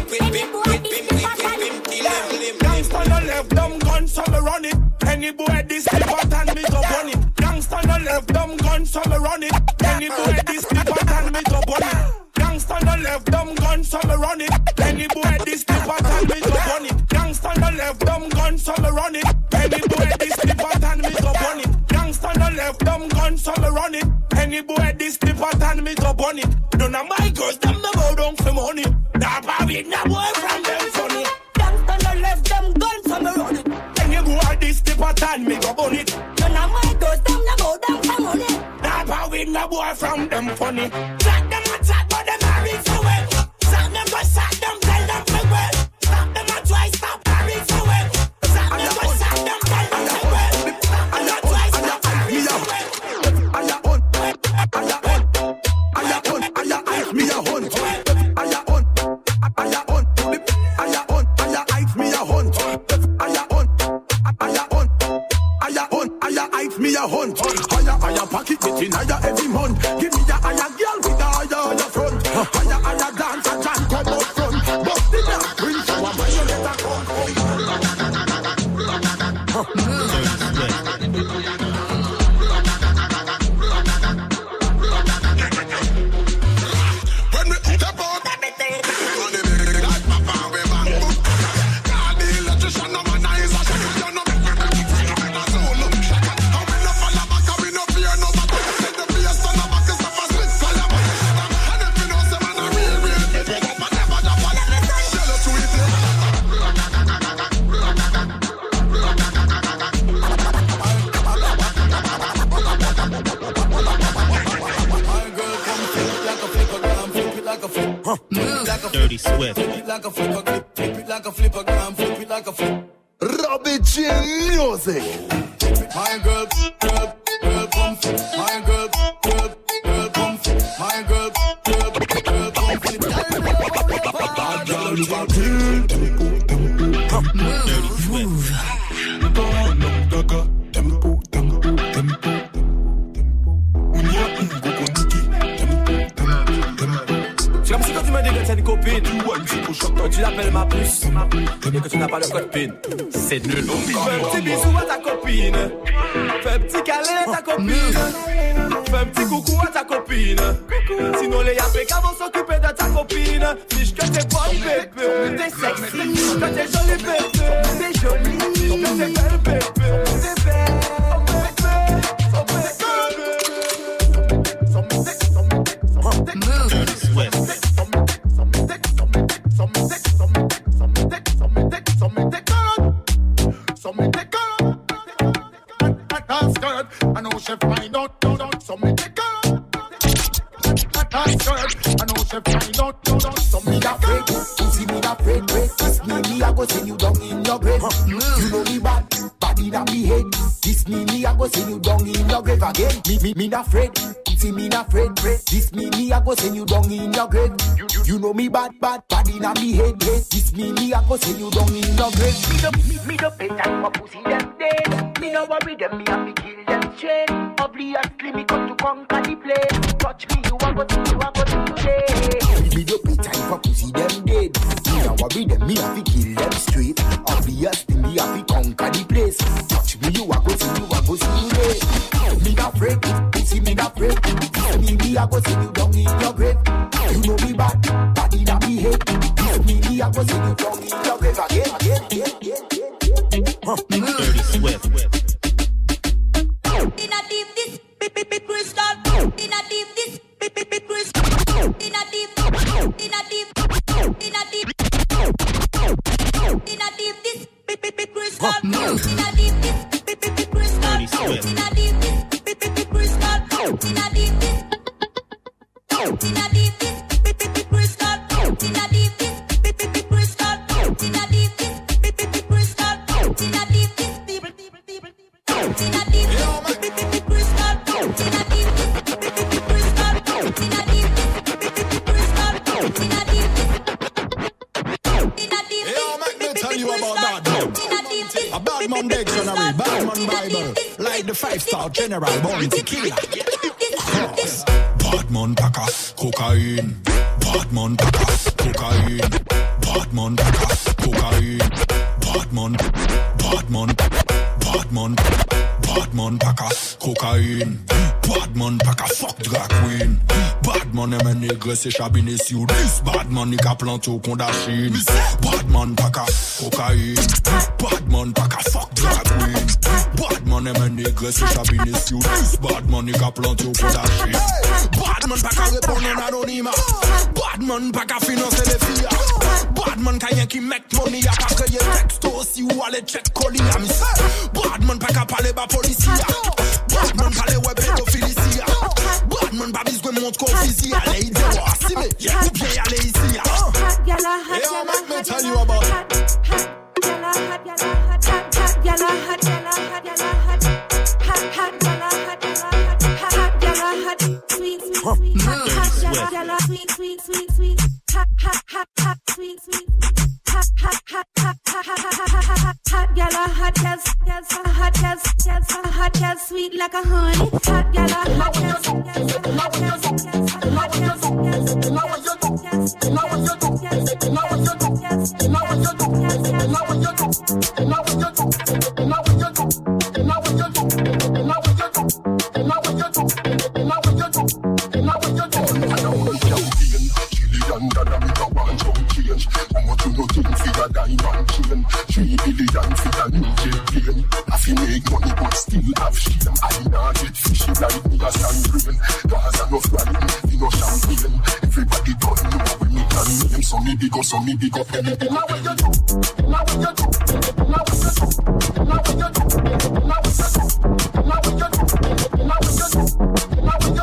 with Gangsta no left them guns, so me run it. Any boy this clip and me go burn it. Gangsta no left them guns, so me run it. Any boy this clip and me go burn it. Gangsta no left them guns, so me run it. Any boy this clip and me go burn it. Gangsta no left them guns, so me run it. Any boy this clip and me go burn it. Gangsta no left them guns, so me run it. Any boy this clip and me go burn it. None of my girls them no go down for money. Nah, baby, nah boy from them funny. Gangsta no left them guns, so me run it. Any boy this clip and me go burn it. None of my girls them no go down for money. Nah, baby, big no boy from them funny. Track them a chat, but them a reach for well. Stop them go shot them, tell them to well. Stop them a try, stop a reach for well. Stop them go shot them, tell them to well. Stop them a try, stop a reach for well. Me a hunt. Me a hunt, higher pocket getting higher every month. Give me a higher girl with a higher front. Higher dance and John come up front. Bust the down, bring some of my when we step out, Dirty Swift. Flip it like a flipper, flip it like a flipper, gram, flip it like a flip. Robbie J Music. My girl, come flip. My girl, come flip. My girl, come flip. Bad girl, you are real. Dirty Swift. C'est comme si quand tu me dis que t'as une copine, quand tu l'appelles ma puce, et que tu n'as pas le code PIN, c'est nul. Fais un petit bisou à ta copine, fais un petit câlin à ta copine, fais un petit coucou à ta copine. Sinon les APK vont s'occuper de ta copine. Fiche que t'es bonne bébé, t'es sexy, que t'es jolie bébé, t'es jolie, que t'es belle bébé, t'es belle. Dirty Swift. I know she find out, so me take her. I know she find out, so me afraid. See me afraid, this me I go send you down in your grave. You know me bad in me head. This me I go send you down in your grave again. Me afraid. See me afraid, this me I go send you down in your grave. You know me bad in me head. This me I go send you down in your grave. Me the pay time my pussy them dead. Me no worry them, me have to kill them straight. Obviously me come to conquer the place. Touch me, you a go to today. Me the pay time for pussy them dead. Me no worry them, me have to kill them straight. Obviously me have to conquer the place. Touch me, you a go to today. Me afraid, see me afraid. Me I go send you down in your grave. You know me bad in me head. Me I go send you down in your grave again. Dirty Swift. In a deep this, crystal. In a deep this, crystal. In a deep, in a deep, in a deep, in a deep this, crystal. In a deep this, crystal. Dirty Swift. In a deep this, crystal. In a deep this, in a deep this, crystal. In a deep this, crystal. In a deep this, crystal. In a deep this, in a deep crystal. In a deep crystal. In a deep crystal. In a deep. Yo, make me tell you about bad man. A bad man dictionary, bad man Bible, like the 5-star general born tequila. Bad man packer, cocaine. Bad man packer, cocaine. Bad man packer, cocaine. Bad man packer, cocaine. Bad man packer, fuck drag queen. Bad man aime nègre, c'est chabiné sur 10. Bad man n'y ka plante au con d'Achine. Bad man packer, cocaine. Bad man packer, fuck drag queen. Bad man aime nègre, c'est chabiné sur 10. Bad man n'y ka plante au con d'Achine. Bad man packer répondre en anonymat. Bad man packer financer les filles. Bad man kayen qui make money a pas créé texto si ou aller check colis. Bad man packer parler bas policier. Bad man parler ouais pédophilie. hot gal, sweet like a honey. Hot gal, hot gal, So me big up anything. Now what you do? Now what you do? Now what you do? Now what you do? Now what you do? Now what you do? Now what you do? Now what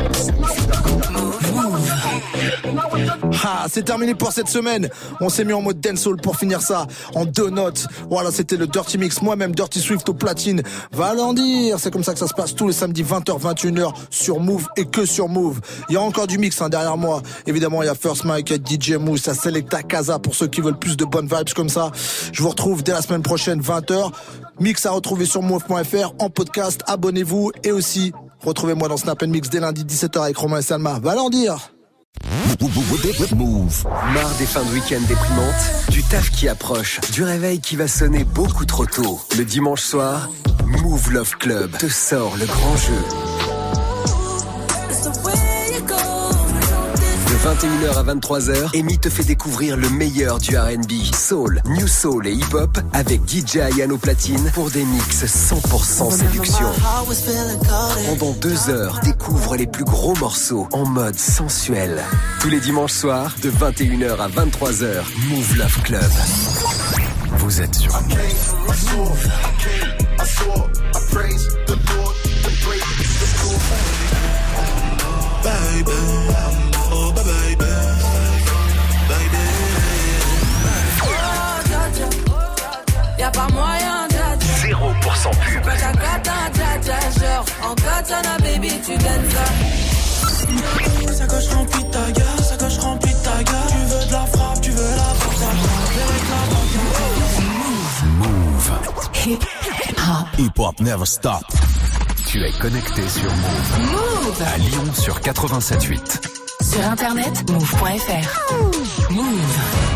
you do? Ah, c'est terminé pour cette semaine. On s'est mis en mode dancehall pour finir ça en 2 notes. Voilà, c'était le Dirty Mix. Moi-même, Dirty Swift au platine. Va l'en dire. C'est comme ça que ça se passe tous les samedis 20h, 21h sur Move et que sur Move. Il y a encore du mix derrière moi. Évidemment, il y a First Mike, DJ Mousse, à Selecta Casa pour ceux qui veulent plus de bonnes vibes comme ça. Je vous retrouve dès la semaine prochaine, 20h. Mix à retrouver sur move.fr en podcast. Abonnez-vous et aussi retrouvez-moi dans Snap & Mix dès lundi 17h avec Romain et Salma. Va l'en dire. Move. Marre des fins de week-end déprimantes, du taf qui approche, du réveil qui va sonner beaucoup trop tôt. Le dimanche soir, Move Love Club te sort le grand jeu. De 21h à 23h, Amy te fait découvrir le meilleur du R&B, soul, new soul et hip-hop avec DJ Ayano Platine pour des mix 100% séduction. Pendant 2 heures, découvre les plus gros morceaux en mode sensuel. Tous les dimanches soirs, de 21h à 23h, Move Love Club. Vous êtes sur Move. Baby, oh baby, baby. Oh, dja dja, y'a pas moyen, dja dja. 0% pub. Dja dja, genre en katana, baby, tu donnes ça. Ça coche remplie de ta gueule, ça coche remplie de ta gueule. Tu veux de la frappe, tu veux la frappe, Move. Hip hop. Hip hop never stop. Tu es connecté sur Move. Move. À Lyon sur 87.8. Sur internet, move.fr. Move.